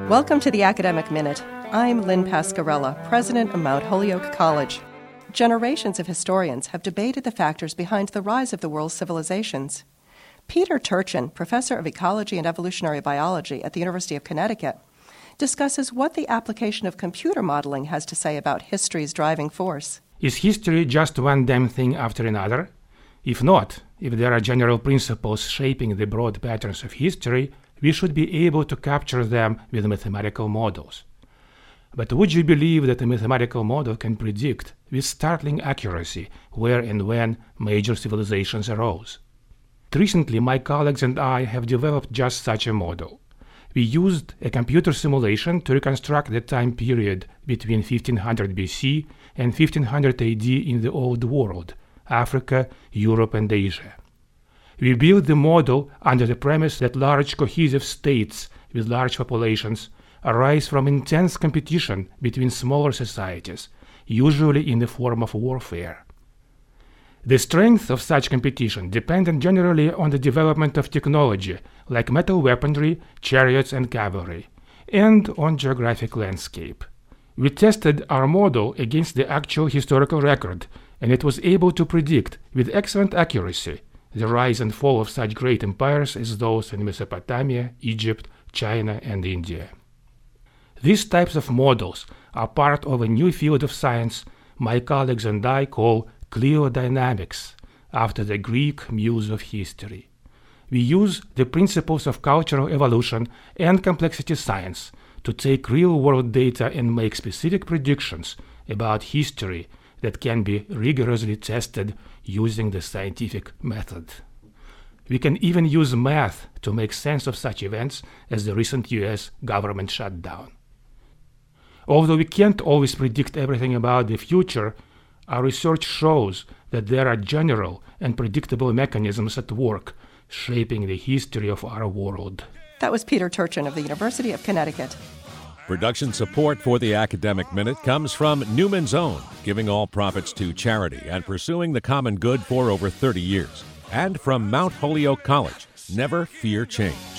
Welcome to the Academic Minute. I'm Lynn Pascarella, president of Mount Holyoke College. Generations of historians have debated the factors behind the rise of the world's civilizations. Peter Turchin, professor of ecology and evolutionary biology at the University of Connecticut, discusses what the application of computer modeling has to say about history's driving force. Is history just one damn thing after another? If not, if there are general principles shaping the broad patterns of history, we should be able to capture them with mathematical models. But would you believe that a mathematical model can predict with startling accuracy where and when major civilizations arose? Recently, my colleagues and I have developed just such a model. We used a computer simulation to reconstruct the time period between 1500 BC and 1500 AD in the Old World, Africa, Europe, and Asia. We built the model under the premise that large cohesive states with large populations arise from intense competition between smaller societies, usually in the form of warfare. The strength of such competition depended generally on the development of technology, like metal weaponry, chariots, and cavalry, and on geographic landscape. We tested our model against the actual historical record, and it was able to predict with excellent accuracy the rise and fall of such great empires as those in Mesopotamia, Egypt, China, and India. These types of models are part of a new field of science my colleagues and I call cliodynamics, after the Greek muse of history. We use the principles of cultural evolution and complexity science to take real-world data and make specific predictions about history that can be rigorously tested using the scientific method. We can even use math to make sense of such events as the recent US government shutdown. Although we can't always predict everything about the future, our research shows that there are general and predictable mechanisms at work shaping the history of our world. That was Peter Turchin of the University of Connecticut. Production support for the Academic Minute comes from Newman's Own, giving all profits to charity and pursuing the common good for over 30 years. And from Mount Holyoke College, never fear change.